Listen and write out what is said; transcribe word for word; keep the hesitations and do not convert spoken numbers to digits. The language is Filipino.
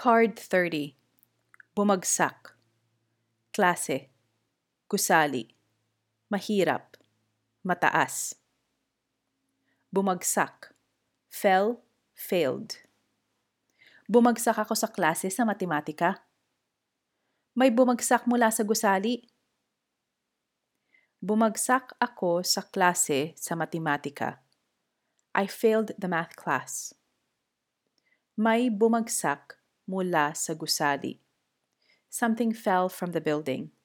Card thirty. Bumagsak. Klase. Gusali. Mahirap. Mataas. Bumagsak. Fell, failed. Bumagsak ako sa klase sa matematika. May bumagsak mula sa gusali. Bumagsak ako sa klase sa matematika. I failed the math class. May bumagsak mula sa gusali. Something fell from the building.